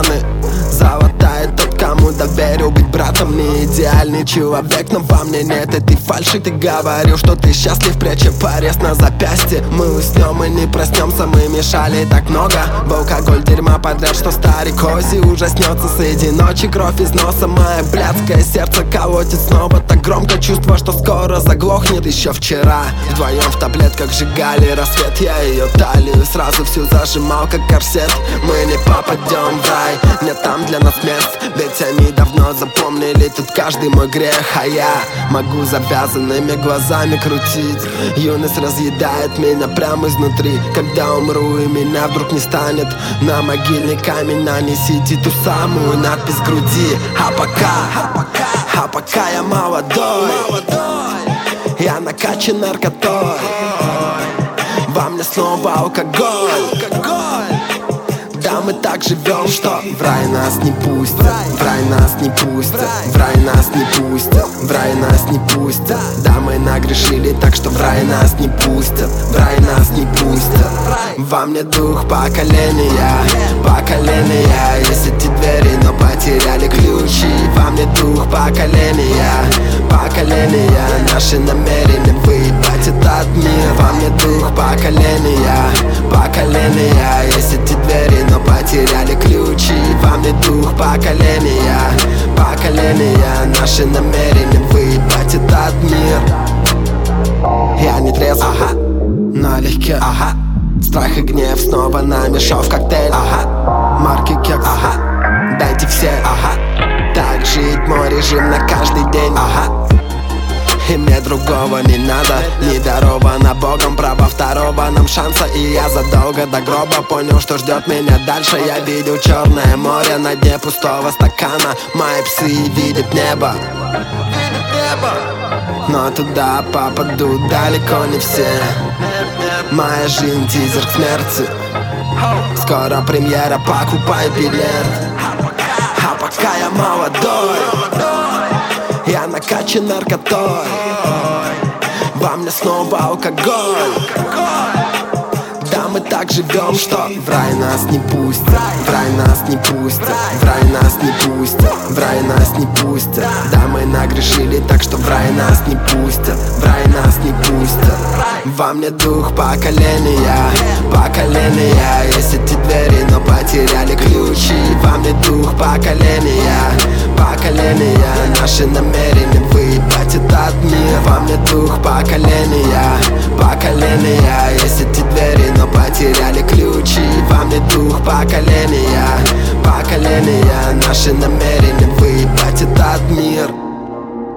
стороны. Золотая тот, кому доверил быть братом. Не идеальный человек, но во мне нет этой фальши. Ты говорил, что ты счастлив, пряча порез на запястье. Мы уснем и не проснемся, мы мешали так много. В алкоголь дерьма подряд, что старик Ози ужаснется среди ночи. Кровь из носа, мое блядское сердце колотит снова так громко. Чувство, что скоро заглохнет. Еще вчера вдвоем в таблетках сжигали рассвет. Я ее талию сразу всю зажимал, как корсет. Мы не попадем в рай, нет там для нас мест. Ведь они давно запомнили тут каждый мой грех. А я могу завязанными глазами крутить. Юность разъедает меня прямо изнутри. Когда умру и меня вдруг не станет, на могильный камень нанесите ту самую надпись в груди. А пока я молодой, я накачан наркотой. Во мне снова алкоголь. Да, мы так живем, что в рай нас не пустят, в рай нас не пустят, в рай нас не пустят, в рай нас не пустят. Да, мы нагрешили, так что в рай нас не пустят, в рай нас не пустят. Во мне дух поколения, поколения. Есть эти двери, но потеряли ключи. Во мне дух поколения, поколения. Наши намерения выебать этот мир. Во мне дух поколения, поколения. Есть эти двери, но потеряли ключи. Во мне дух поколения, поколения. Наши намерения выебать этот мир. Я не трезв, налегке, страх и гнев снова намешал в коктейль, марки кекс, дайте все, так жить мой режим на каждый день, и мне другого не надо. Не даровано Богом право второго нам шанса. И я задолго до гроба понял, что ждет меня дальше. Я видел черное море на дне пустого стакана. Мои псы видят небо, но туда попадут далеко не все. Моя жизнь тизер к смерти. Скоро премьера, покупай билет. А пока я молодой, я накачан наркотой. Во мне снова алкоголь. Да, мы так живем, что в рай нас не пустят, в рай нас не пустят, в рай нас не пустят, в рай нас не пустят. Да, мы нагрешили, так что в рай нас не пустят, в рай нас не пустят. Во мне дух поколения, поколения. Есть эти двери, но потеряли ключи. Во мне дух поколения, поколения. Наши намерения выебать этот мир. Во мне дух поколения, поколения. Есть эти двери, но потеряли ключи. Во мне дух поколения, поколения. Наши намерения выебать этот мир.